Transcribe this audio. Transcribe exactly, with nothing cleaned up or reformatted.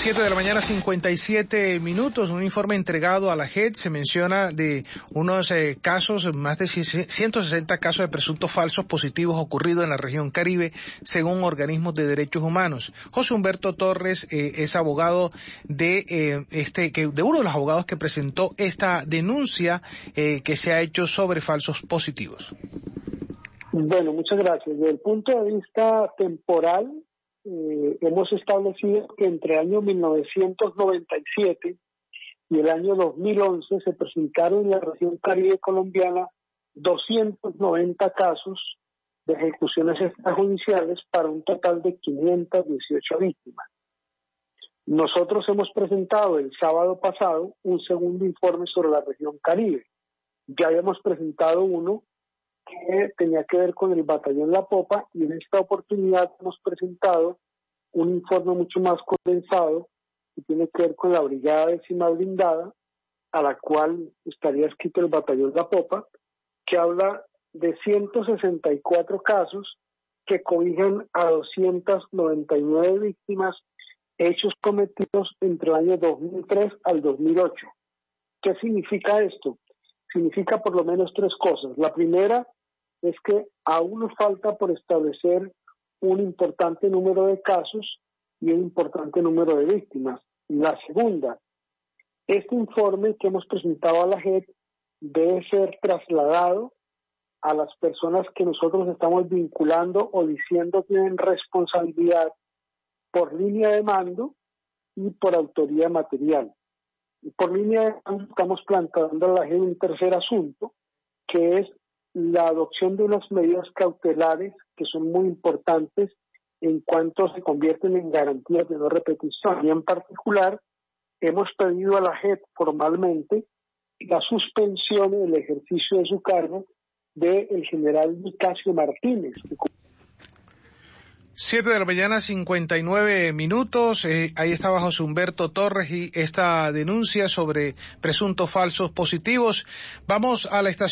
Siete de la mañana, cincuenta y siete minutos. Un informe entregado a la J E D se menciona de unos eh, casos, más de ciento sesenta casos de presuntos falsos positivos ocurridos en la región Caribe, según organismos de derechos humanos. José Humberto Torres eh, es abogado de eh, este, que de uno de los abogados que presentó esta denuncia eh, que se ha hecho sobre falsos positivos. Bueno, muchas gracias. Desde el punto de vista temporal, Eh, hemos establecido que entre el año mil novecientos noventa y siete y el año dos mil once se presentaron en la región Caribe colombiana doscientos noventa casos de ejecuciones extrajudiciales para un total de quinientas dieciocho víctimas. Nosotros hemos presentado el sábado pasado un segundo informe sobre la región Caribe. Ya habíamos presentado uno que tenía que ver con el batallón La Popa, y en esta oportunidad hemos presentado un informe mucho más condensado que tiene que ver con la brigada décima blindada, a la cual estaría escrito el batallón La Popa, que habla de ciento sesenta y cuatro casos que cobijan a doscientas noventa y nueve víctimas, hechos cometidos entre el año dos mil tres al dos mil ocho. ¿Qué significa esto? Significa por lo menos tres cosas. La primera es que aún nos falta por establecer un importante número de casos y un importante número de víctimas. La segunda, este informe que hemos presentado a la J E D debe ser trasladado a las personas que nosotros estamos vinculando o diciendo tienen responsabilidad por línea de mando y por autoría material. Y por línea de mando estamos planteando a la J E D un tercer asunto, que es la adopción de unas medidas cautelares que son muy importantes en cuanto se convierten en garantías de no repetición. Y en particular, hemos pedido a la J E D formalmente la suspensión del ejercicio de su cargo del general Nicasio Martínez. Siete de la mañana, cincuenta y nueve minutos. Eh, ahí estaba José Humberto Torres y esta denuncia sobre presuntos falsos positivos. Vamos a la estación.